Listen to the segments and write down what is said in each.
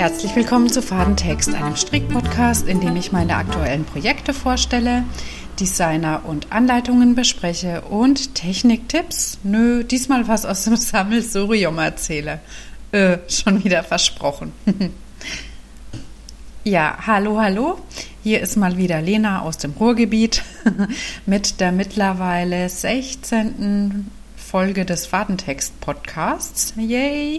Herzlich willkommen zu Fadentext, einem Strickpodcast, in dem ich meine aktuellen Projekte vorstelle, Designer und Anleitungen bespreche und Techniktipps, diesmal was aus dem Sammelsurium erzähle. Schon wieder versprochen. Ja, hallo, hier ist mal wieder Lena aus dem Ruhrgebiet mit der mittlerweile 16. Folge des Fadentext-Podcasts. Yay!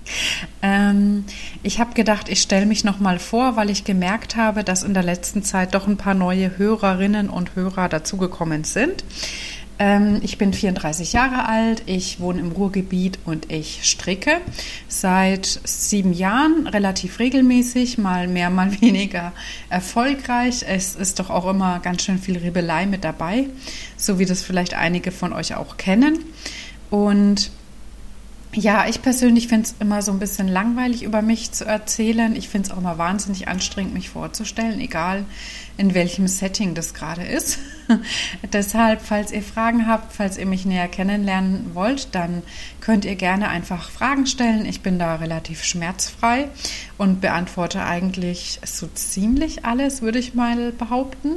Ich habe gedacht, ich stelle mich nochmal vor, weil ich gemerkt habe, dass in der letzten Zeit doch ein paar neue Hörerinnen und Hörer dazugekommen sind. Ich bin 34 Jahre alt, ich wohne im Ruhrgebiet und ich stricke seit 7 Jahren, relativ regelmäßig, mal mehr, mal weniger erfolgreich. Es ist doch auch immer ganz schön viel Ribbelei mit dabei, so wie das vielleicht einige von euch auch kennen. Und ja, ich persönlich finde es immer so ein bisschen langweilig, über mich zu erzählen. Ich finde es auch immer wahnsinnig anstrengend, mich vorzustellen, egal in welchem Setting das gerade ist. Deshalb, falls ihr Fragen habt, falls ihr mich näher kennenlernen wollt, dann könnt ihr gerne einfach Fragen stellen. Ich bin da relativ schmerzfrei und beantworte eigentlich so ziemlich alles, würde ich mal behaupten.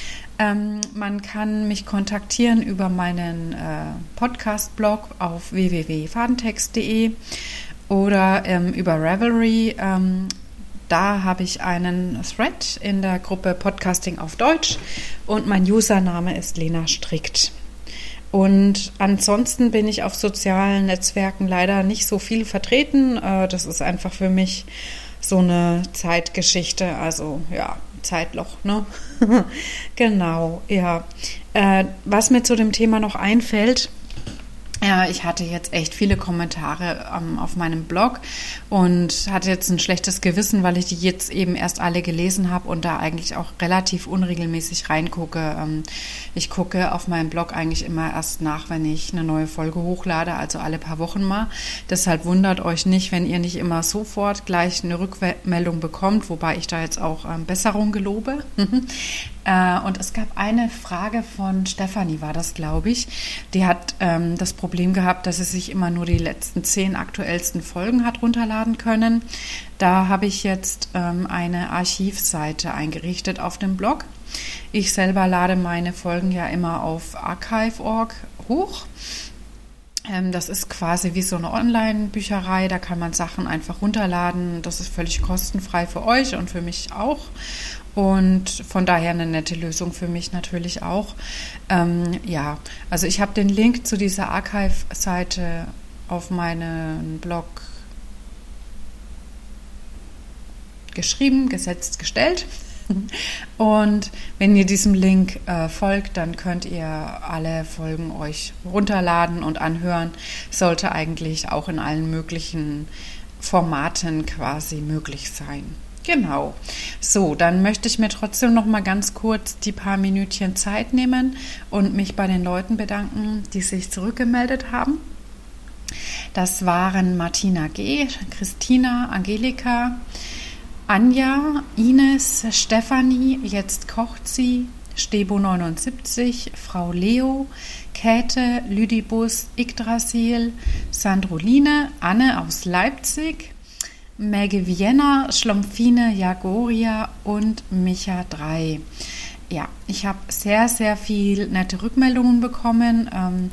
Man kann mich kontaktieren über meinen Podcast-Blog auf www.fadentext.de oder über Ravelry. Da habe ich einen Thread in der Gruppe Podcasting auf Deutsch und mein Username ist Lena Strickt. Und ansonsten bin ich auf sozialen Netzwerken leider nicht so viel vertreten. Das ist einfach für mich so eine Zeitgeschichte, also ja, Zeitloch, ne? Genau, ja. Was mir zu dem Thema noch einfällt, ja, ich hatte jetzt echt viele Kommentare auf meinem Blog und hatte jetzt ein schlechtes Gewissen, weil ich die jetzt eben erst alle gelesen habe und da eigentlich auch relativ unregelmäßig reingucke. Ich gucke auf meinem Blog eigentlich immer erst nach, wenn ich eine neue Folge hochlade, also alle paar Wochen mal. Deshalb wundert euch nicht, wenn ihr nicht immer sofort gleich eine Rückmeldung bekommt, wobei ich da jetzt auch Besserung gelobe. Und es gab eine Frage von Stefanie, war das, glaube ich. Die hat das Problem gehabt, dass sie sich immer nur die letzten 10 aktuellsten Folgen hat runterladen können. Da habe ich jetzt eine Archivseite eingerichtet auf dem Blog. Ich selber lade meine Folgen ja immer auf archive.org hoch. Das ist quasi wie so eine Online-Bücherei, da kann man Sachen einfach runterladen. Das ist völlig kostenfrei für euch und für mich auch. Und von daher eine nette Lösung für mich natürlich auch. Ja, also ich habe den Link zu dieser Archive-Seite auf meinen Blog geschrieben, gestellt. Und wenn ihr diesem Link folgt, dann könnt ihr alle Folgen euch runterladen und anhören. Sollte eigentlich auch in allen möglichen Formaten quasi möglich sein. Genau. So, dann möchte ich mir trotzdem noch mal ganz kurz die paar Minütchen Zeit nehmen und mich bei den Leuten bedanken, die sich zurückgemeldet haben. Das waren Martina G., Christina, Angelika, Anja, Ines, Stefanie, jetzt kocht sie, Stebo 79, Frau Leo, Käthe, Lydibus, Yggdrasil, Sandroline, Anne aus Leipzig, Maggie Vienna, Schlumpfine, Jagoria und Micha 3. Ja, ich habe sehr, sehr viel nette Rückmeldungen bekommen.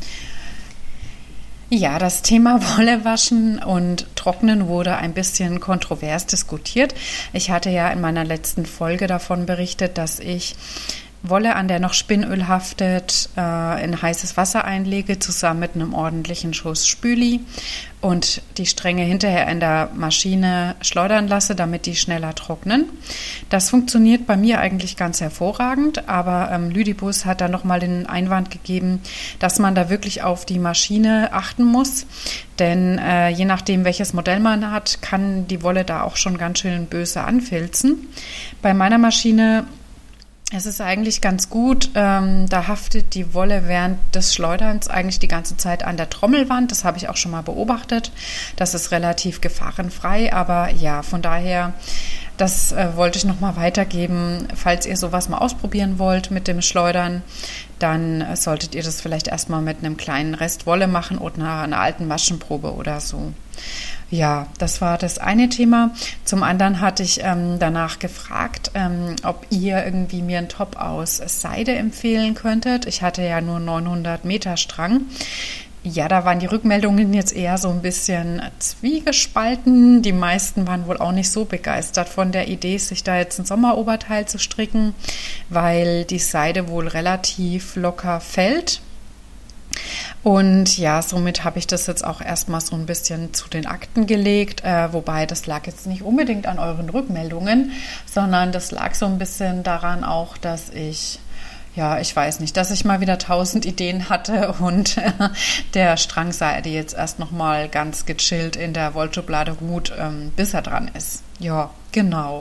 Ja, das Thema Wolle waschen und trocknen wurde ein bisschen kontrovers diskutiert. Ich hatte ja in meiner letzten Folge davon berichtet, dass ich Wolle, an der noch Spinnöl haftet, in heißes Wasser einlege, zusammen mit einem ordentlichen Schuss Spüli und die Stränge hinterher in der Maschine schleudern lasse, damit die schneller trocknen. Das funktioniert bei mir eigentlich ganz hervorragend, aber Lydibus hat da nochmal den Einwand gegeben, dass man da wirklich auf die Maschine achten muss, denn je nachdem, welches Modell man hat, kann die Wolle da auch schon ganz schön böse anfilzen. Bei meiner Maschine es ist eigentlich ganz gut, da haftet die Wolle während des Schleuderns eigentlich die ganze Zeit an der Trommelwand. Das habe ich auch schon mal beobachtet. Das ist relativ gefahrenfrei, aber ja, von daher das wollte ich nochmal weitergeben. Falls ihr sowas mal ausprobieren wollt mit dem Schleudern, dann solltet ihr das vielleicht erstmal mit einem kleinen Rest Wolle machen oder einer alten Maschenprobe oder so. Ja, das war das eine Thema. Zum anderen hatte ich danach gefragt, ob ihr irgendwie mir einen Top aus Seide empfehlen könntet. Ich hatte ja nur 900 Meter Strang. Ja, da waren die Rückmeldungen jetzt eher so ein bisschen zwiegespalten. Die meisten waren wohl auch nicht so begeistert von der Idee, sich da jetzt ein Sommeroberteil zu stricken, weil die Seide wohl relativ locker fällt. Und ja, somit habe ich das jetzt auch erstmal so ein bisschen zu den Akten gelegt, wobei das lag jetzt nicht unbedingt an euren Rückmeldungen, sondern das lag so ein bisschen daran auch, dass ich weiß nicht, dass ich mal wieder 1000 Ideen hatte und der Strangseide jetzt erst nochmal ganz gechillt in der Wollschublade ruht, bis er dran ist. Ja, genau.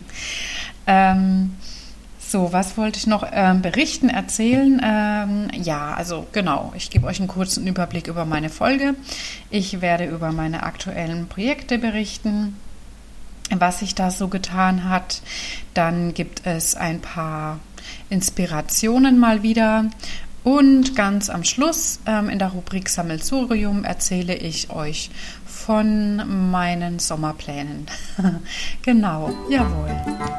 So, was wollte ich noch berichten, erzählen? Genau, ich gebe euch einen kurzen Überblick über meine Folge. Ich werde über meine aktuellen Projekte berichten, was sich da so getan hat. Dann gibt es ein paar Inspirationen mal wieder. Und ganz am Schluss in der Rubrik Sammelsurium erzähle ich euch von meinen Sommerplänen. Genau, jawohl.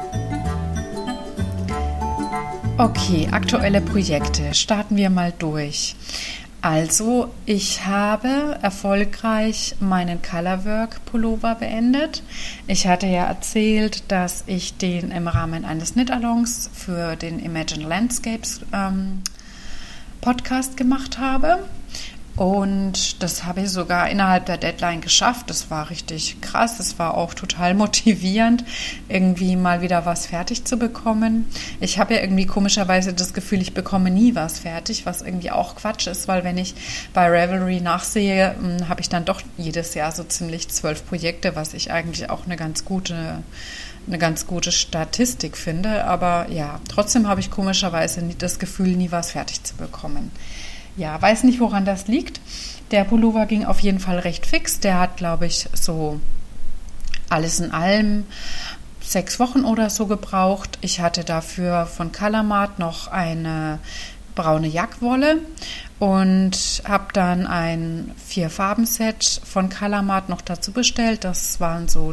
Okay, aktuelle Projekte. Starten wir mal durch. Also, ich habe erfolgreich meinen Colorwork Pullover beendet. Ich hatte ja erzählt, dass ich den im Rahmen eines Knit-Alongs für den Imagine Landscapes Podcast gemacht habe. Und das habe ich sogar innerhalb der Deadline geschafft. Das war richtig krass. Das war auch total motivierend, irgendwie mal wieder was fertig zu bekommen. Ich habe ja irgendwie komischerweise das Gefühl, ich bekomme nie was fertig, was irgendwie auch Quatsch ist, weil wenn ich bei Ravelry nachsehe, habe ich dann doch jedes Jahr so ziemlich 12 Projekte, was ich eigentlich auch eine ganz gute Statistik finde. Aber ja, trotzdem habe ich komischerweise das Gefühl, nie was fertig zu bekommen. Ja, weiß nicht, woran das liegt. Der Pullover ging auf jeden Fall recht fix. Der hat, glaube ich, so alles in allem 6 Wochen oder so gebraucht. Ich hatte dafür von Colormart noch eine braune Jackwolle und habe dann ein 4-Farben-Set von Colormart noch dazu bestellt. Das waren so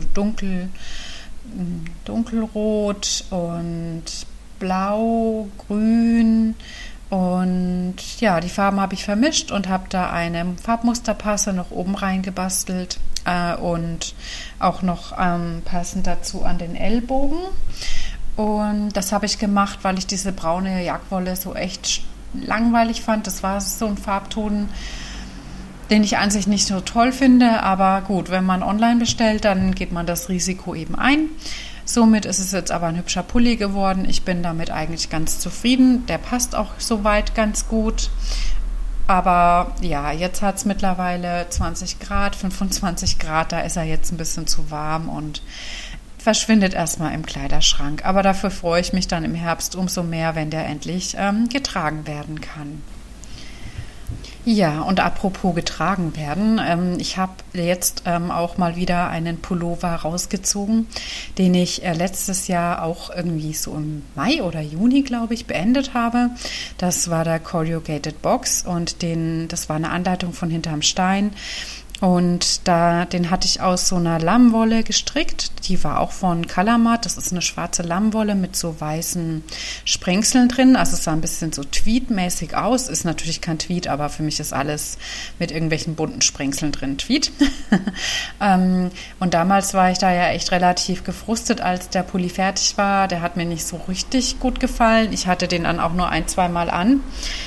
dunkelrot und blau, grün. Und ja, die Farben habe ich vermischt und habe da eine Farbmusterpasse noch oben reingebastelt und auch noch passend dazu an den Ellbogen. Und das habe ich gemacht, weil ich diese braune Jagdwolle so echt langweilig fand. Das war so ein Farbton, den ich an sich nicht so toll finde. Aber gut, wenn man online bestellt, dann geht man das Risiko eben ein. Somit ist es jetzt aber ein hübscher Pulli geworden. Ich bin damit eigentlich ganz zufrieden. Der passt auch soweit ganz gut. Aber ja, jetzt hat es mittlerweile 20 Grad, 25 Grad. Da ist er jetzt ein bisschen zu warm und verschwindet erstmal im Kleiderschrank. Aber dafür freue ich mich dann im Herbst umso mehr, wenn der endlich getragen werden kann. Ja, und apropos getragen werden, ich habe jetzt auch mal wieder einen Pullover rausgezogen, den ich letztes Jahr auch irgendwie so im Mai oder Juni, glaube ich, beendet habe. Das war der Corrugated Box und das war eine Anleitung von Hinterm Stein. Und den hatte ich aus so einer Lammwolle gestrickt. Die war auch von Colormart. Das ist eine schwarze Lammwolle mit so weißen Sprengseln drin. Also es sah ein bisschen so Tweed-mäßig aus. Ist natürlich kein Tweed, aber für mich ist alles mit irgendwelchen bunten Sprengseln drin Tweed. Und damals war ich da ja echt relativ gefrustet, als der Pulli fertig war. Der hat mir nicht so richtig gut gefallen. Ich hatte den dann auch nur 1-2 Mal an.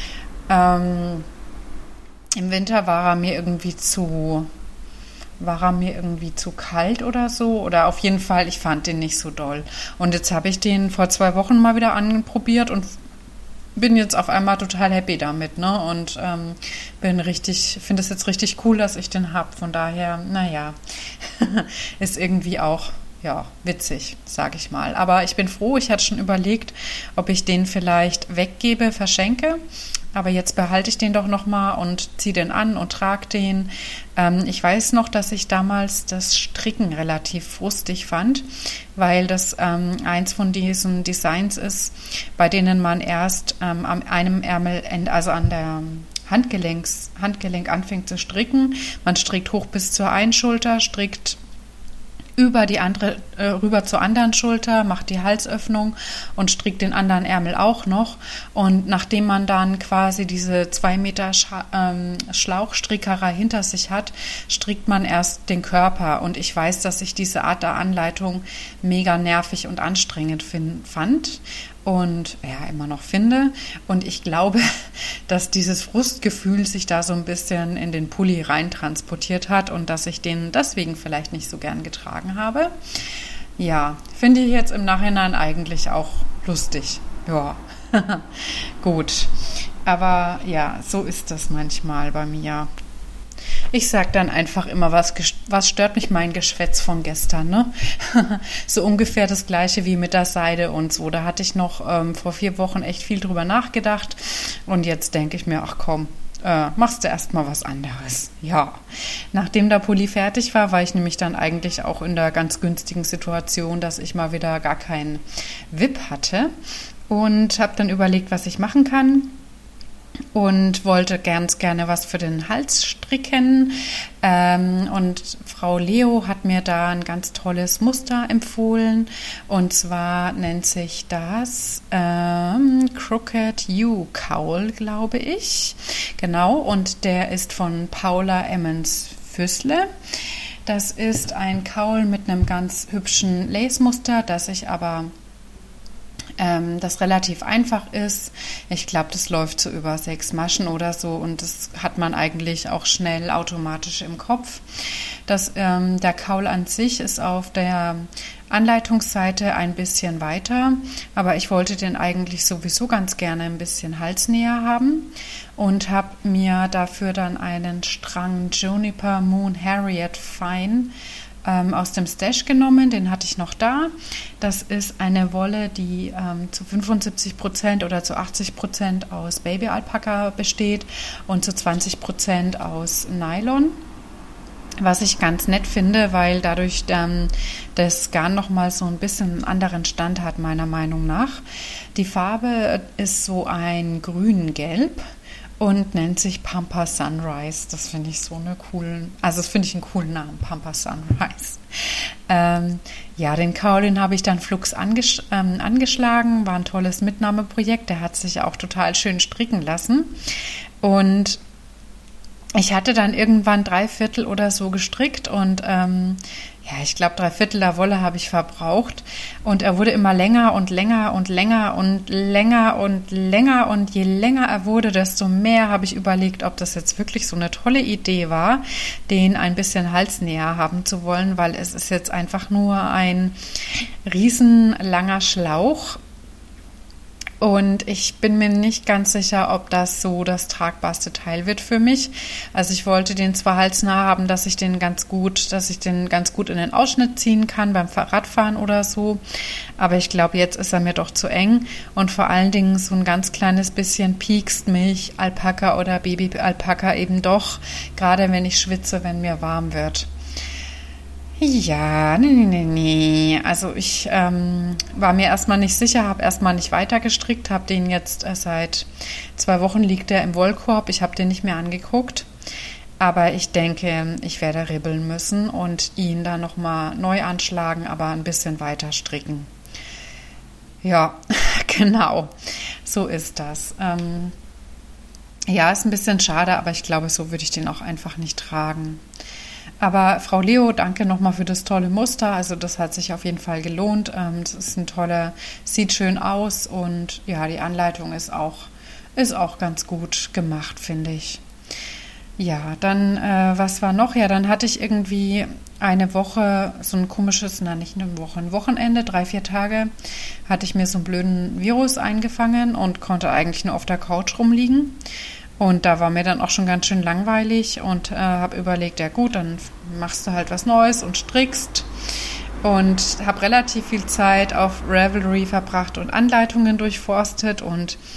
Im Winter war er mir irgendwie zu kalt oder so. Oder auf jeden Fall, ich fand den nicht so doll. Und jetzt habe ich den vor 2 Wochen mal wieder anprobiert und bin jetzt auf einmal total happy damit, ne? Und finde es jetzt richtig cool, dass ich den habe. Von daher, naja, ist irgendwie auch witzig, sage ich mal. Aber ich bin froh, ich hatte schon überlegt, ob ich den vielleicht weggebe, verschenke. aber jetzt behalte ich den doch nochmal und ziehe den an und trage den. Ich weiß noch, dass ich damals das Stricken relativ frustig fand, weil das eins von diesen Designs ist, bei denen man erst an einem Ärmelende, also an der Handgelenk anfängt zu stricken. Man strickt hoch bis zur einen Schulter, strickt über die andere, rüber zur anderen Schulter, macht die Halsöffnung und strickt den anderen Ärmel auch noch. Und nachdem man dann quasi diese 2 Meter Schlauchstrickerei hinter sich hat, strickt man erst den Körper. Und ich weiß, dass ich diese Art der Anleitung mega nervig und anstrengend fand und ja, immer noch finde. Und ich glaube, dass dieses Frustgefühl sich da so ein bisschen in den Pulli rein transportiert hat und dass ich den deswegen vielleicht nicht so gern getragen habe. Ja, finde ich jetzt im Nachhinein eigentlich auch lustig. Ja, gut. Aber ja, so ist das manchmal bei mir. Ich sage dann einfach immer, was stört mich mein Geschwätz von gestern, ne? So ungefähr das Gleiche wie mit der Seide und so. Da hatte ich noch vor 4 Wochen echt viel drüber nachgedacht und jetzt denke ich mir, ach komm, machst du erst mal was anderes. Ja, nachdem der Pulli fertig war ich nämlich dann eigentlich auch in der ganz günstigen Situation, dass ich mal wieder gar keinen WIP hatte und habe dann überlegt, was ich machen kann. Und wollte ganz gerne was für den Hals stricken. Und Frau Leo hat mir da ein ganz tolles Muster empfohlen. Und zwar nennt sich das Crooked U Cowl, glaube ich. Genau, und der ist von Paula Emmons-Füssle. Das ist ein Cowl mit einem ganz hübschen Lace-Muster, das relativ einfach ist. Ich glaube, das läuft so über 6 Maschen oder so und das hat man eigentlich auch schnell automatisch im Kopf. Der Cowl an sich ist auf der Anleitungsseite ein bisschen weiter, aber ich wollte den eigentlich sowieso ganz gerne ein bisschen halsnäher haben und habe mir dafür dann einen Strang Juniper Moon Harriet Fine aus dem Stash genommen, den hatte ich noch da. Das ist eine Wolle, die zu 75% oder zu 80% aus Baby-Alpaka besteht und zu 20% aus Nylon. Was ich ganz nett finde, weil dadurch das Garn nochmal so ein bisschen einen anderen Stand hat, meiner Meinung nach. Die Farbe ist so ein grün-gelb und nennt sich Pampa Sunrise. Das finde ich einen coolen Namen, Pampa Sunrise. Den Cowl, den habe ich dann flugs angeschlagen, war ein tolles Mitnahmeprojekt, der hat sich auch total schön stricken lassen und ich hatte dann irgendwann 3/4 oder so gestrickt und ich glaube 3/4 der Wolle habe ich verbraucht und er wurde immer länger und länger und länger und länger und länger und je länger er wurde, desto mehr habe ich überlegt, ob das jetzt wirklich so eine tolle Idee war, den ein bisschen halsnäher haben zu wollen, weil es ist jetzt einfach nur ein riesenlanger Schlauch. Und ich bin mir nicht ganz sicher, ob das so das tragbarste Teil wird für mich. Also ich wollte den zwar halsnah haben, dass ich den ganz gut in den Ausschnitt ziehen kann beim Radfahren oder so. Aber ich glaube, jetzt ist er mir doch zu eng. Und vor allen Dingen so ein ganz kleines bisschen piekst mich Alpaka oder Baby-Alpaka eben doch. Gerade wenn ich schwitze, wenn mir warm wird. Ja, nee. Also ich war mir erstmal nicht sicher, habe erstmal nicht weiter gestrickt, habe den jetzt seit 2 Wochen liegt der im Wollkorb. Ich habe den nicht mehr angeguckt, aber ich denke, ich werde ribbeln müssen und ihn dann nochmal neu anschlagen, aber ein bisschen weiter stricken. Ja, genau, so ist das. Ist ein bisschen schade, aber ich glaube, so würde ich den auch einfach nicht tragen. Aber Frau Leo, danke nochmal für das tolle Muster. Also das hat sich auf jeden Fall gelohnt. Das ist sieht schön aus und ja, die Anleitung ist auch ganz gut gemacht, finde ich. Ja, dann, was war noch? Ja, dann hatte ich irgendwie eine Woche so ein komisches, nicht eine Woche, ein Wochenende, 3-4 Tage, hatte ich mir so einen blöden Virus eingefangen und konnte eigentlich nur auf der Couch rumliegen. Und da war mir dann auch schon ganz schön langweilig und habe überlegt, ja gut, dann machst du halt was Neues und strickst. Und habe relativ viel Zeit auf Ravelry verbracht und Anleitungen durchforstet und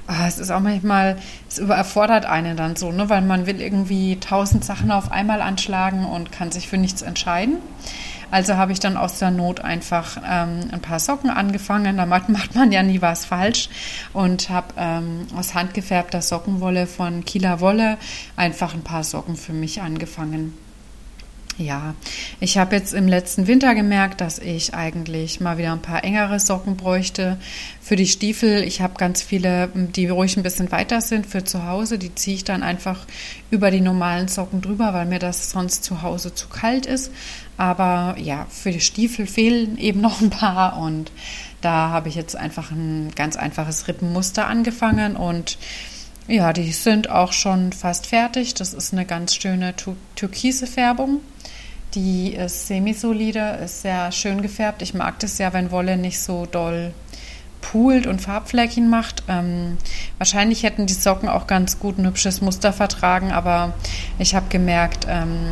es ist auch manchmal, es überfordert einen dann so, ne, weil man will irgendwie 1000 Sachen auf einmal anschlagen und kann sich für nichts entscheiden. Also habe ich dann aus der Not einfach ein paar Socken angefangen. Damit macht man ja nie was falsch. Und habe aus handgefärbter Sockenwolle von Kieler Wolle einfach ein paar Socken für mich angefangen. Ja, ich habe jetzt im letzten Winter gemerkt, dass ich eigentlich mal wieder ein paar engere Socken bräuchte für die Stiefel. Ich habe ganz viele, die ruhig ein bisschen weiter sind für zu Hause. Die ziehe ich dann einfach über die normalen Socken drüber, weil mir das sonst zu Hause zu kalt ist. Aber ja, für die Stiefel fehlen eben noch ein paar und da habe ich jetzt einfach ein ganz einfaches Rippenmuster angefangen und ja, die sind auch schon fast fertig. Das ist eine ganz schöne türkise Färbung. Die ist semisolide, ist sehr schön gefärbt. Ich mag das ja, wenn Wolle nicht so doll poolt und Farbfleckchen macht. Wahrscheinlich hätten die Socken auch ganz gut ein hübsches Muster vertragen, aber ich habe gemerkt,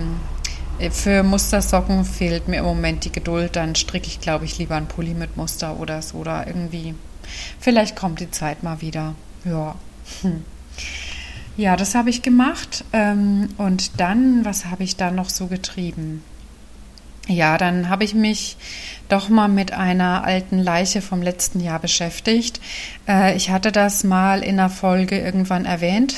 für Mustersocken fehlt mir im Moment die Geduld. Dann stricke ich, glaube ich, lieber einen Pulli mit Muster oder so. Oder irgendwie, vielleicht kommt die Zeit mal wieder. Ja. Ja, das habe ich gemacht. Und dann, was habe ich da noch so getrieben? Ja, dann habe ich mich doch mal mit einer alten Leiche vom letzten Jahr beschäftigt. Ich hatte das mal in einer Folge irgendwann erwähnt.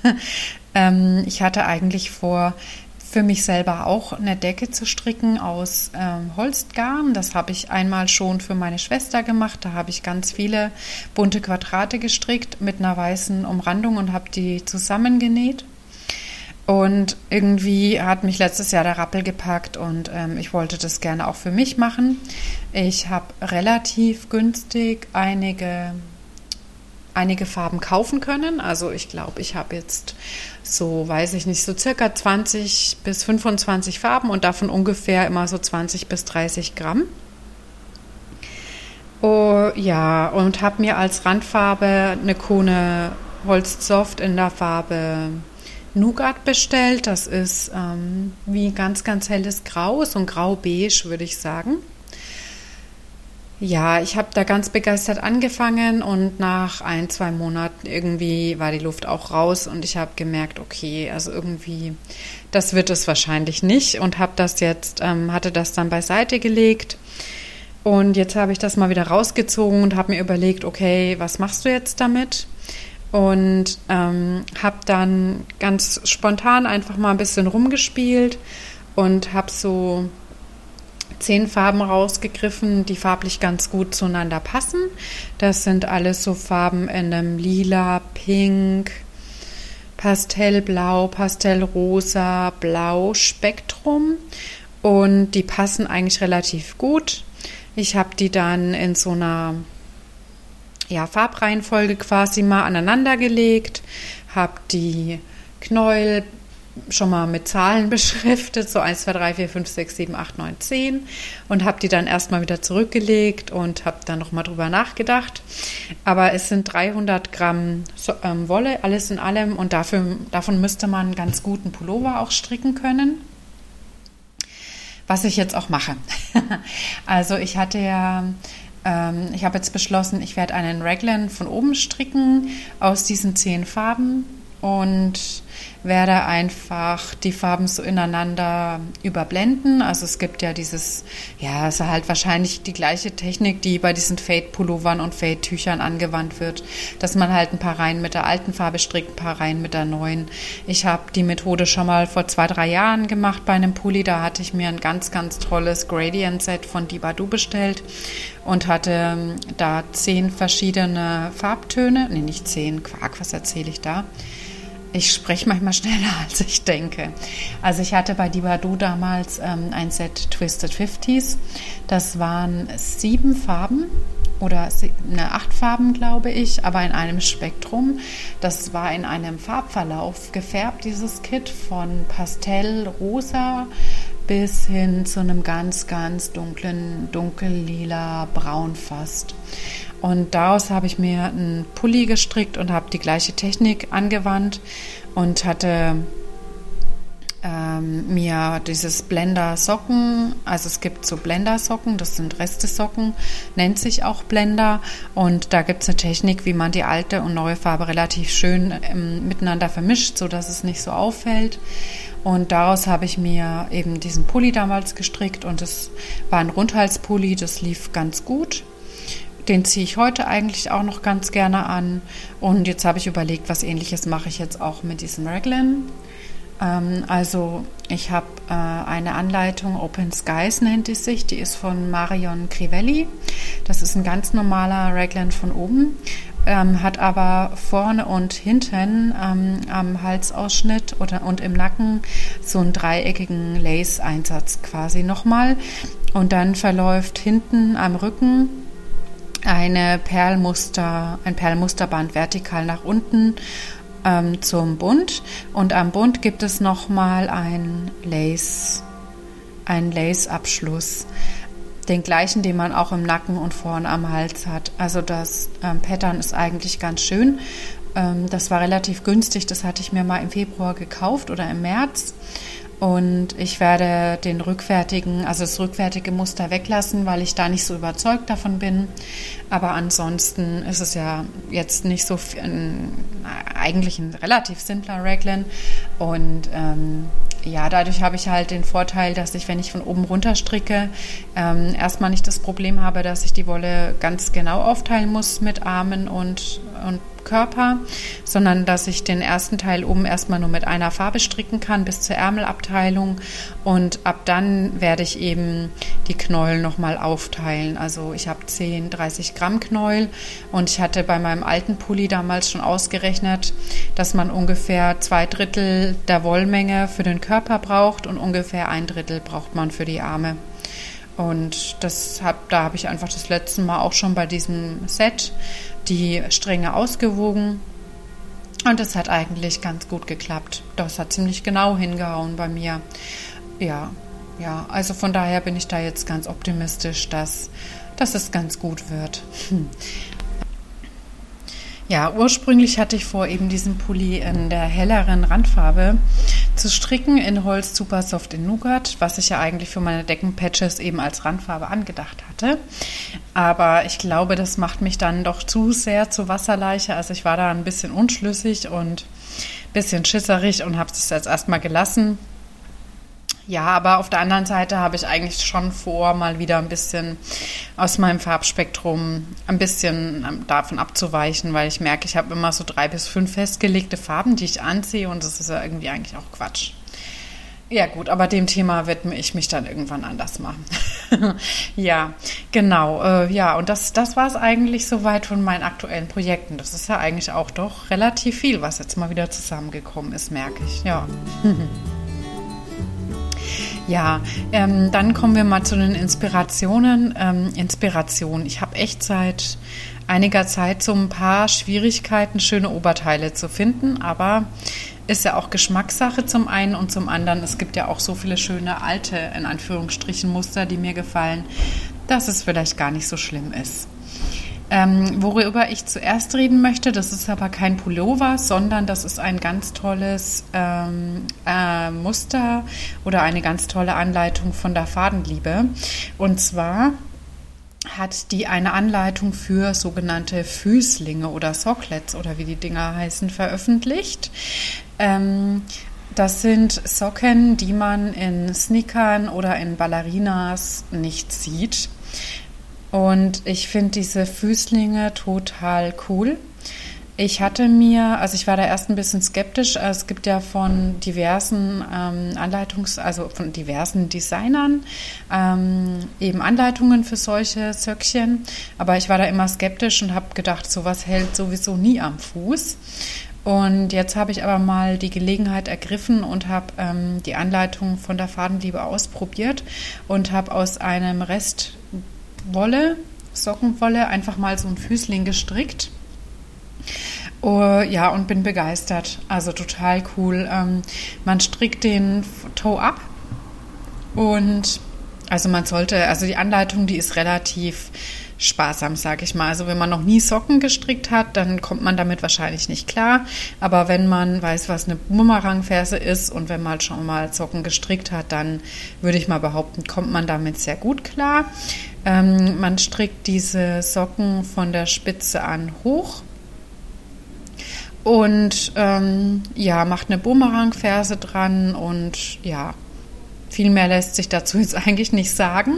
Ich hatte eigentlich vor, für mich selber auch eine Decke zu stricken aus Holzgarn. Das habe ich einmal schon für meine Schwester gemacht. Da habe ich ganz viele bunte Quadrate gestrickt mit einer weißen Umrandung und habe die zusammengenäht. Und irgendwie hat mich letztes Jahr der Rappel gepackt und ich wollte das gerne auch für mich machen. Ich habe relativ günstig einige Farben kaufen können. Also ich glaube, ich habe jetzt so, weiß ich nicht, so circa 20 bis 25 Farben und davon ungefähr immer so 20 bis 30 Gramm. Oh, ja, und habe mir als Randfarbe eine Kone Holzsoft in der Farbe Nougat bestellt. Das ist wie ganz, ganz helles Grau, so ein Grau-Beige, würde ich sagen. Ja, ich habe da ganz begeistert angefangen und nach 1-2 Monaten irgendwie war die Luft auch raus und ich habe gemerkt, okay, also irgendwie, das wird es wahrscheinlich nicht und habe das jetzt, hatte das dann beiseite gelegt und jetzt habe ich das mal wieder rausgezogen und habe mir überlegt, okay, was machst du jetzt damit? Und habe dann ganz spontan einfach mal ein bisschen rumgespielt und habe so 10 Farben rausgegriffen, die farblich ganz gut zueinander passen. Das sind alles so Farben in einem Lila, Pink, Pastellblau, Pastellrosa, Blau, Spektrum und die passen eigentlich relativ gut. Ich habe die dann in so einer Farbreihenfolge quasi mal aneinander gelegt, habe die Knäuel schon mal mit Zahlen beschriftet, so 1, 2, 3, 4, 5, 6, 7, 8, 9, 10 und habe die dann erstmal wieder zurückgelegt und habe dann nochmal drüber nachgedacht. Aber es sind 300 Gramm Wolle, alles in allem und davon müsste man einen ganz guten Pullover auch stricken können. Was ich jetzt auch mache. Also ich habe jetzt beschlossen, ich werde einen Raglan von oben stricken aus diesen 10 Farben und werde einfach die Farben so ineinander überblenden. Also es gibt ja es ist halt wahrscheinlich die gleiche Technik, die bei diesen Fade-Pullovern und Fade-Tüchern angewandt wird, dass man halt ein paar Reihen mit der alten Farbe strickt, ein paar Reihen mit der neuen. Ich habe die Methode schon mal vor 2-3 Jahren gemacht bei einem Pulli. Da hatte ich mir ein ganz, ganz tolles Gradient-Set von Dibadou bestellt und hatte da 10 verschiedene Farbtöne. Nee, nicht 10, Quark, was erzähle ich da? Ich spreche manchmal schneller, als ich denke. Also ich hatte bei Dibadou damals ein Set Twisted 50s. Das waren 7 Farben oder 8 Farben, glaube ich, aber in einem Spektrum. Das war in einem Farbverlauf gefärbt, dieses Kit, von Pastellrosa bis hin zu einem ganz, ganz dunkellila Braun fast. Und daraus habe ich mir einen Pulli gestrickt und habe die gleiche Technik angewandt und hatte mir dieses Blender-Socken, also es gibt so Blender-Socken, das sind Reste-Socken, nennt sich auch Blender, und da gibt es eine Technik, wie man die alte und neue Farbe relativ schön miteinander vermischt, sodass es nicht so auffällt. Und daraus habe ich mir eben diesen Pulli damals gestrickt, und das war ein Rundhalspulli, das lief ganz gut. Den ziehe ich heute eigentlich auch noch ganz gerne an, und jetzt habe ich überlegt, was Ähnliches mache ich jetzt auch mit diesem Raglan. Also ich habe eine Anleitung, Open Skies nennt es sich, die ist von Marion Crivelli. Das ist ein ganz normaler Raglan von oben, hat aber vorne und hinten am Halsausschnitt und im Nacken so einen dreieckigen Lace-Einsatz quasi nochmal, und dann verläuft hinten am Rücken ein Perlmusterband vertikal nach unten zum Bund, und am Bund gibt es nochmal einen Lace-Abschluss, den gleichen, den man auch im Nacken und vorne am Hals hat. Also das Pattern ist eigentlich ganz schön. Das war relativ günstig, das hatte ich mir mal im Februar gekauft oder im März. Und ich werde das rückwärtige Muster weglassen, weil ich da nicht so überzeugt davon bin. Aber ansonsten ist es ja jetzt nicht so eigentlich ein relativ simpler Raglan. Und dadurch habe ich halt den Vorteil, dass ich, wenn ich von oben runter stricke, erstmal nicht das Problem habe, dass ich die Wolle ganz genau aufteilen muss mit Armen und Körper, sondern dass ich den ersten Teil oben erstmal nur mit einer Farbe stricken kann bis zur Ärmelabteilung, und ab dann werde ich eben die Knäuel nochmal aufteilen. Also ich habe 10 30 Gramm Knäuel, und ich hatte bei meinem alten Pulli damals schon ausgerechnet, dass man ungefähr 2/3 der Wollmenge für den Körper braucht und ungefähr 1/3 braucht man für die Arme. Und da habe ich einfach das letzte Mal auch schon bei diesem Set die Stränge ausgewogen, und das hat eigentlich ganz gut geklappt. Das hat ziemlich genau hingehauen bei mir. Ja, also von daher bin ich da jetzt ganz optimistisch, dass es ganz gut wird. Ja, ursprünglich hatte ich vor, eben diesen Pulli in der helleren Randfarbe zu stricken, in Holz Super Soft in Nougat, was ich ja eigentlich für meine Deckenpatches eben als Randfarbe angedacht hatte. Aber ich glaube, das macht mich dann doch zu sehr zur Wasserleiche. Also ich war da ein bisschen unschlüssig und ein bisschen schisserig und habe es jetzt erstmal gelassen. Ja, aber auf der anderen Seite habe ich eigentlich schon vor, mal wieder ein bisschen aus meinem Farbspektrum ein bisschen davon abzuweichen, weil ich merke, ich habe immer so 3 bis 5 festgelegte Farben, die ich anziehe, und das ist ja irgendwie eigentlich auch Quatsch. Ja gut, aber dem Thema widme ich mich dann irgendwann anders mal. Ja, genau. Und das war es eigentlich soweit von meinen aktuellen Projekten. Das ist ja eigentlich auch doch relativ viel, was jetzt mal wieder zusammengekommen ist, merke ich. Ja. Ja, dann kommen wir mal zu den Inspirationen. Ich habe echt seit einiger Zeit so ein paar Schwierigkeiten, schöne Oberteile zu finden, aber ist ja auch Geschmackssache zum einen, und zum anderen, es gibt ja auch so viele schöne alte, in Anführungsstrichen, Muster, die mir gefallen, dass es vielleicht gar nicht so schlimm ist. Worüber ich zuerst reden möchte, das ist aber kein Pullover, sondern das ist ein ganz tolles Muster oder eine ganz tolle Anleitung von der Fadenliebe. Und zwar hat die eine Anleitung für sogenannte Füßlinge oder Socklets oder wie die Dinger heißen, veröffentlicht. Das sind Socken, die man in Sneakern oder in Ballerinas nicht sieht. Und ich finde diese Füßlinge total cool. Ich war da erst ein bisschen skeptisch. Es gibt ja von diversen von diversen Designern eben Anleitungen für solche Söckchen. Aber ich war da immer skeptisch und habe gedacht, sowas hält sowieso nie am Fuß. Und jetzt habe ich aber mal die Gelegenheit ergriffen und habe die Anleitung von der Fadenliebe ausprobiert und habe aus einem Rest Sockenwolle, einfach mal so ein Füßling gestrickt. Und bin begeistert. Also total cool. Man strickt den Toe ab, und die Anleitung, die ist relativ sparsam, sage ich mal. Also wenn man noch nie Socken gestrickt hat, dann kommt man damit wahrscheinlich nicht klar. Aber wenn man weiß, was eine Bumerangferse ist und wenn man schon mal Socken gestrickt hat, dann würde ich mal behaupten, kommt man damit sehr gut klar. Man strickt diese Socken von der Spitze an hoch und macht eine Bumerangferse dran und ja, viel mehr lässt sich dazu jetzt eigentlich nicht sagen.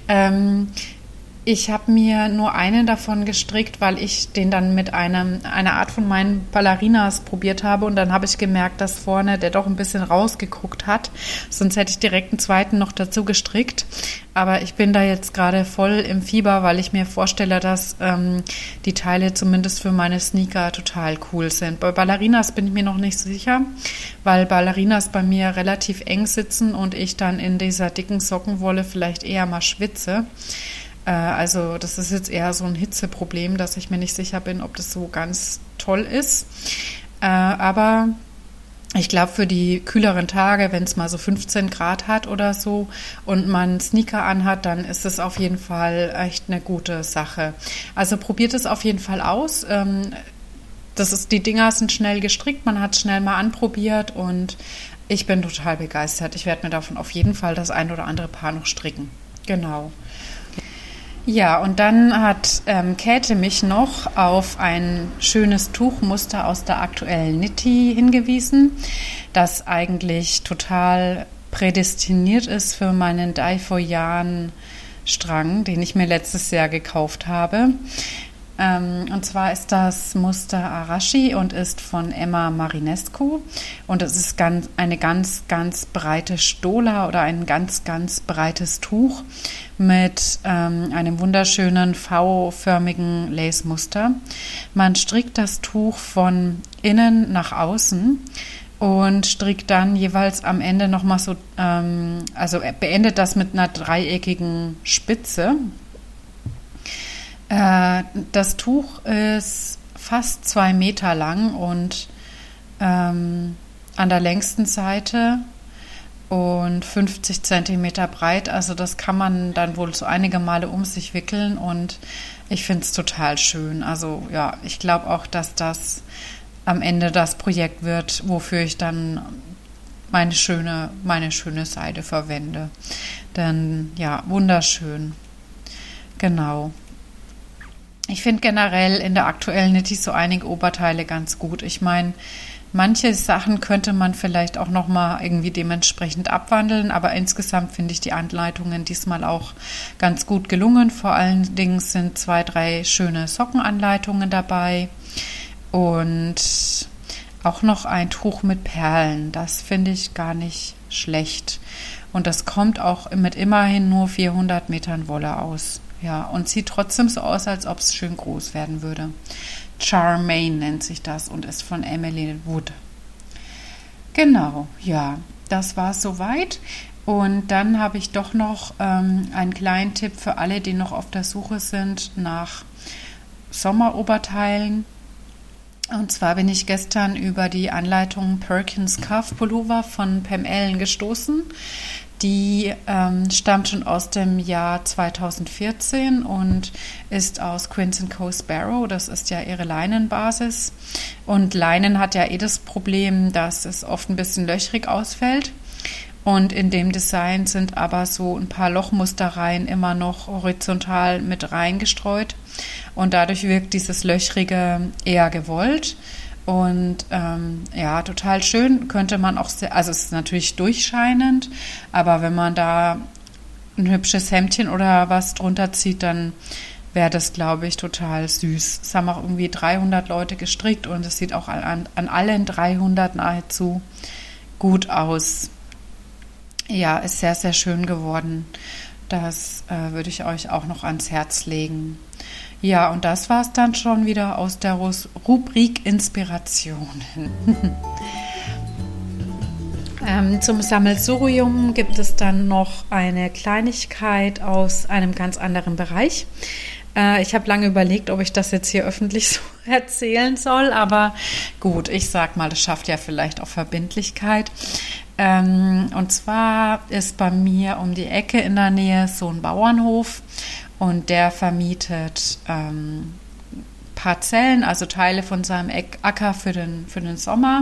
Ich habe mir nur einen davon gestrickt, weil ich den dann mit einer Art von meinen Ballerinas probiert habe und dann habe ich gemerkt, dass vorne der doch ein bisschen rausgeguckt hat. Sonst hätte ich direkt einen zweiten noch dazu gestrickt. Aber ich bin da jetzt gerade voll im Fieber, weil ich mir vorstelle, dass die Teile zumindest für meine Sneaker total cool sind. Bei Ballerinas bin ich mir noch nicht so sicher, weil Ballerinas bei mir relativ eng sitzen und ich dann in dieser dicken Sockenwolle vielleicht eher mal schwitze. Also das ist jetzt eher so ein Hitzeproblem, dass ich mir nicht sicher bin, ob das so ganz toll ist. Aber ich glaube, für die kühleren Tage, wenn es mal so 15 Grad hat oder so und man Sneaker anhat, dann ist es auf jeden Fall echt eine gute Sache. Also probiert es auf jeden Fall aus. Die Dinger sind schnell gestrickt, man hat es schnell mal anprobiert und ich bin total begeistert. Ich werde mir davon auf jeden Fall das ein oder andere Paar noch stricken. Genau. Ja, und dann hat Käthe mich noch auf ein schönes Tuchmuster aus der aktuellen Nitti hingewiesen, das eigentlich total prädestiniert ist für meinen Dai-Fo-Yan-Strang, den ich mir letztes Jahr gekauft habe. Und zwar ist das Muster Arashi und ist von Emma Marinescu und es ist eine ganz, ganz breite Stola oder ein ganz, ganz breites Tuch mit einem wunderschönen V-förmigen Lace-Muster. Man strickt das Tuch von innen nach außen und strickt dann jeweils am Ende nochmal so, also beendet das mit einer dreieckigen Spitze. Das Tuch ist fast 2 Meter lang und an der längsten Seite und 50 Zentimeter breit. Also das kann man dann wohl so einige Male um sich wickeln und ich finde es total schön. Also ja, ich glaube auch, dass das am Ende das Projekt wird, wofür ich dann meine schöne Seide verwende. Denn ja, wunderschön. Genau. Ich finde generell in der aktuellen Nitti so einige Oberteile ganz gut. Ich meine, manche Sachen könnte man vielleicht auch nochmal irgendwie dementsprechend abwandeln, aber insgesamt finde ich die Anleitungen diesmal auch ganz gut gelungen. Vor allen Dingen sind 2, 3 schöne Sockenanleitungen dabei und auch noch ein Tuch mit Perlen. Das finde ich gar nicht schlecht. Und das kommt auch mit immerhin nur 400 Metern Wolle aus. Ja, und sieht trotzdem so aus, als ob es schön groß werden würde. Charmaine nennt sich das und ist von Emily Wood. Genau, ja, das war es soweit. Und dann habe ich doch noch einen kleinen Tipp für alle, die noch auf der Suche sind nach Sommeroberteilen. Und zwar bin ich gestern über die Anleitung Perkins Cuff Pullover von Pam Allen gestoßen. Die stammt schon aus dem Jahr 2014 und ist aus Quince & Co. Sparrow. Das ist ja ihre Leinenbasis. Und Leinen hat ja das Problem, dass es oft ein bisschen löchrig ausfällt. Und in dem Design sind aber so ein paar Lochmustereien immer noch horizontal mit reingestreut. Und dadurch wirkt dieses Löchrige eher gewollt. Und total schön könnte man auch, also es ist natürlich durchscheinend, aber wenn man da ein hübsches Hemdchen oder was drunter zieht, dann wäre das, glaube ich, total süß. Es haben auch irgendwie 300 Leute gestrickt und es sieht auch an allen 300 nahezu gut aus. Ja, ist sehr, sehr schön geworden. Das würde ich euch auch noch ans Herz legen. Ja, und das war es dann schon wieder aus der Rubrik Inspirationen. Zum Sammelsurium gibt es dann noch eine Kleinigkeit aus einem ganz anderen Bereich. Ich habe lange überlegt, ob ich das jetzt hier öffentlich so erzählen soll, aber gut, ich sag mal, das schafft ja vielleicht auch Verbindlichkeit. Und zwar ist bei mir um die Ecke in der Nähe so ein Bauernhof und der vermietet Parzellen, also Teile von seinem Acker für den Sommer.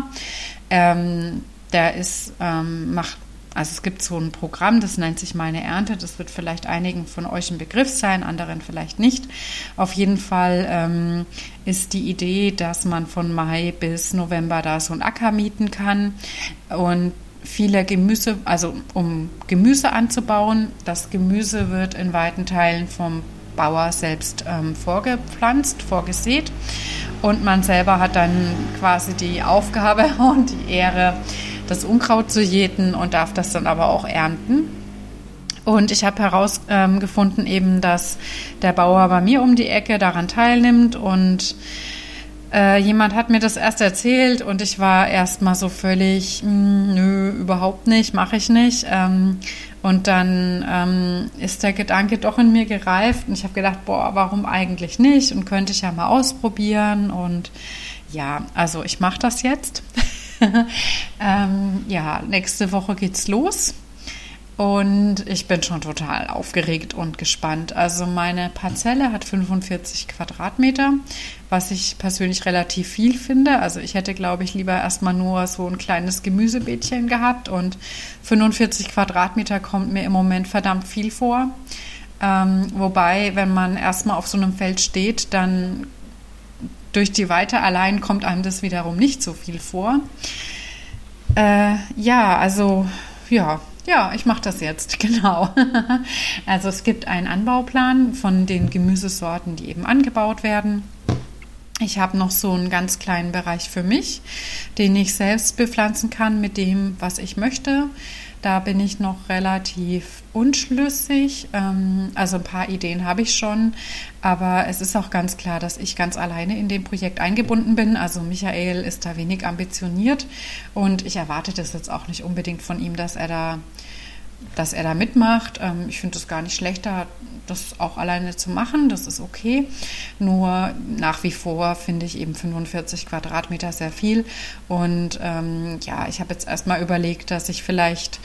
Also es gibt so ein Programm, das nennt sich Meine Ernte. Das wird vielleicht einigen von euch ein Begriff sein, anderen vielleicht nicht. Auf jeden Fall ist die Idee, dass man von Mai bis November da so einen Acker mieten kann und viele Gemüse, also um Gemüse anzubauen. Das Gemüse wird in weiten Teilen vom Bauer selbst vorgesät und man selber hat dann quasi die Aufgabe und die Ehre, das Unkraut zu jäten und darf das dann aber auch ernten. Und ich habe herausgefunden eben, dass der Bauer bei mir um die Ecke daran teilnimmt und jemand hat mir das erst erzählt und ich war erst mal so völlig, nö, überhaupt nicht, mache ich nicht. Und dann ist der Gedanke doch in mir gereift und ich habe gedacht, boah, warum eigentlich nicht und könnte ich ja mal ausprobieren und ja, also ich mache das jetzt. Ja, nächste Woche geht's los und ich bin schon total aufgeregt und gespannt. Also meine Parzelle hat 45 Quadratmeter, was ich persönlich relativ viel finde. Also ich hätte, glaube ich, lieber erstmal nur so ein kleines Gemüsebeetchen gehabt und 45 Quadratmeter kommt mir im Moment verdammt viel vor. Wobei, wenn man erstmal auf so einem Feld steht, dann durch die Weite allein kommt einem das wiederum nicht so viel vor. Ich mache das jetzt, genau. Also es gibt einen Anbauplan von den Gemüsesorten, die eben angebaut werden. Ich habe noch so einen ganz kleinen Bereich für mich, den ich selbst bepflanzen kann mit dem, was ich möchte. Da bin ich noch relativ unschlüssig. Also ein paar Ideen habe ich schon, aber es ist auch ganz klar, dass ich ganz alleine in dem Projekt eingebunden bin. Also Michael ist da wenig ambitioniert und ich erwarte das jetzt auch nicht unbedingt von ihm, dass er da mitmacht. Ich finde es gar nicht schlecht, das auch alleine zu machen. Das ist okay. Nur nach wie vor finde ich eben 45 Quadratmeter sehr viel. Und ich habe jetzt erstmal überlegt, dass ich vielleicht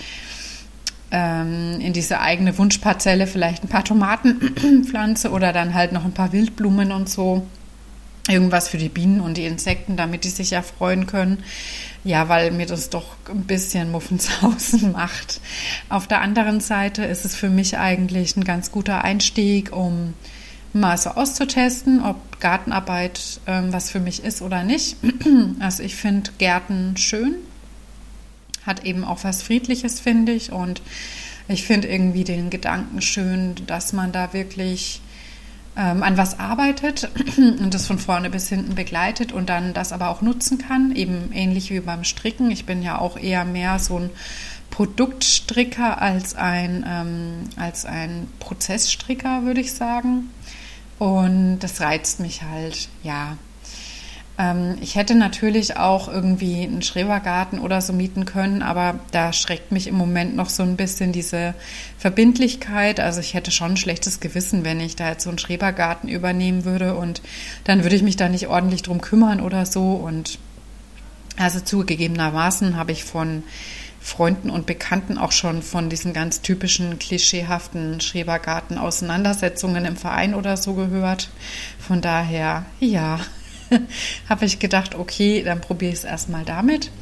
in diese eigene Wunschparzelle vielleicht ein paar Tomaten pflanze oder dann halt noch ein paar Wildblumen und so. Irgendwas für die Bienen und die Insekten, damit die sich erfreuen können. Ja, weil mir das doch ein bisschen Muffensausen macht. Auf der anderen Seite ist es für mich eigentlich ein ganz guter Einstieg, um mal so auszutesten, ob Gartenarbeit was für mich ist oder nicht. Also ich finde Gärten schön, hat eben auch was Friedliches, finde ich. Und ich finde irgendwie den Gedanken schön, dass man da wirklich an was arbeitet und das von vorne bis hinten begleitet und dann das aber auch nutzen kann, eben ähnlich wie beim Stricken. Ich bin ja auch eher mehr so ein Produktstricker als ein Prozessstricker, würde ich sagen. Und das reizt mich halt, ja. Ich hätte natürlich auch irgendwie einen Schrebergarten oder so mieten können, aber da schreckt mich im Moment noch so ein bisschen diese Verbindlichkeit. Also ich hätte schon ein schlechtes Gewissen, wenn ich da jetzt so einen Schrebergarten übernehmen würde und dann würde ich mich da nicht ordentlich drum kümmern oder so. Und also zugegebenermaßen habe ich von Freunden und Bekannten auch schon von diesen ganz typischen klischeehaften Schrebergarten-Auseinandersetzungen im Verein oder so gehört. Von daher, ja, habe ich gedacht, okay, dann probiere ich es erstmal damit.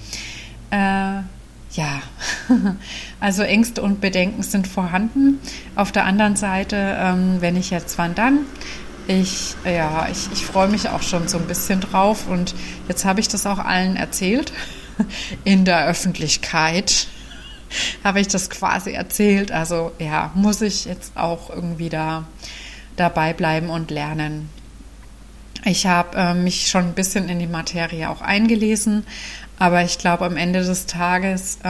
Also Ängste und Bedenken sind vorhanden. Auf der anderen Seite, wenn ich jetzt wandern, ich freue mich auch schon so ein bisschen drauf und jetzt habe ich das auch allen erzählt. In der Öffentlichkeit habe ich das quasi erzählt. Also ja, muss ich jetzt auch irgendwie dabei bleiben und lernen. Ich habe mich schon ein bisschen in die Materie auch eingelesen, aber ich glaube, am Ende des Tages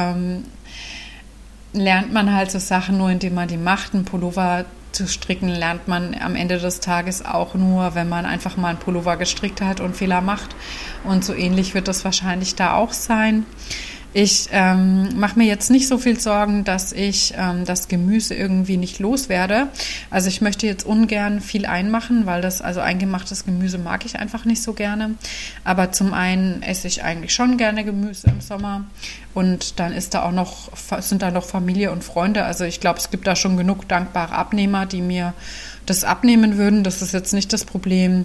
lernt man halt so Sachen nur, indem man die macht. Ein Pullover zu stricken lernt man am Ende des Tages auch nur, wenn man einfach mal einen Pullover gestrickt hat und Fehler macht. Und so ähnlich wird das wahrscheinlich da auch sein. Ich mache mir jetzt nicht so viel Sorgen, dass ich das Gemüse irgendwie nicht loswerde. Also ich möchte jetzt ungern viel einmachen, weil also eingemachtes Gemüse mag ich einfach nicht so gerne. Aber zum einen esse ich eigentlich schon gerne Gemüse im Sommer und dann sind da noch Familie und Freunde. Also ich glaube, es gibt da schon genug dankbare Abnehmer, die mir das abnehmen würden. Das ist jetzt nicht das Problem.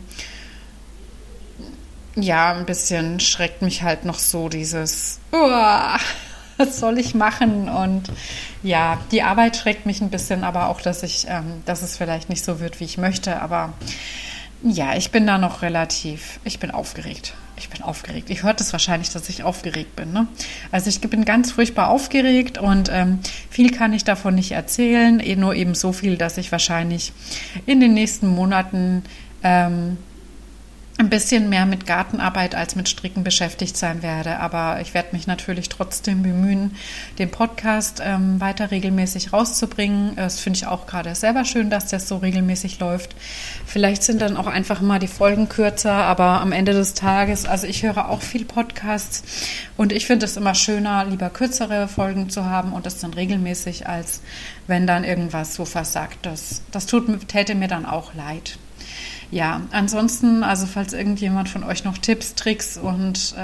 Ja, ein bisschen schreckt mich halt noch so dieses, was soll ich machen? Und ja, die Arbeit schreckt mich ein bisschen, aber auch, dass es vielleicht nicht so wird, wie ich möchte. Aber ja, ich bin da noch ich bin aufgeregt. Ihr hört es wahrscheinlich, dass ich aufgeregt bin, ne? Also ich bin ganz furchtbar aufgeregt und viel kann ich davon nicht erzählen, nur eben so viel, dass ich wahrscheinlich in den nächsten Monaten ein bisschen mehr mit Gartenarbeit als mit Stricken beschäftigt sein werde. Aber ich werde mich natürlich trotzdem bemühen, den Podcast weiter regelmäßig rauszubringen. Das finde ich auch gerade selber schön, dass das so regelmäßig läuft. Vielleicht sind dann auch einfach mal die Folgen kürzer, aber am Ende des Tages, also ich höre auch viel Podcasts und ich finde es immer schöner, lieber kürzere Folgen zu haben und das dann regelmäßig, als wenn dann irgendwas so versagt. Das täte mir dann auch leid. Ja, ansonsten, also falls irgendjemand von euch noch Tipps, Tricks und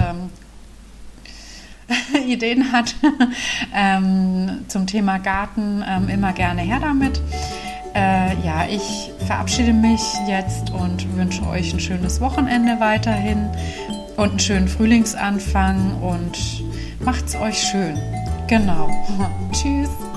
Ideen hat zum Thema Garten, immer gerne her damit. Ja, ich verabschiede mich jetzt und wünsche euch ein schönes Wochenende weiterhin und einen schönen Frühlingsanfang und macht's euch schön. Genau. Tschüss.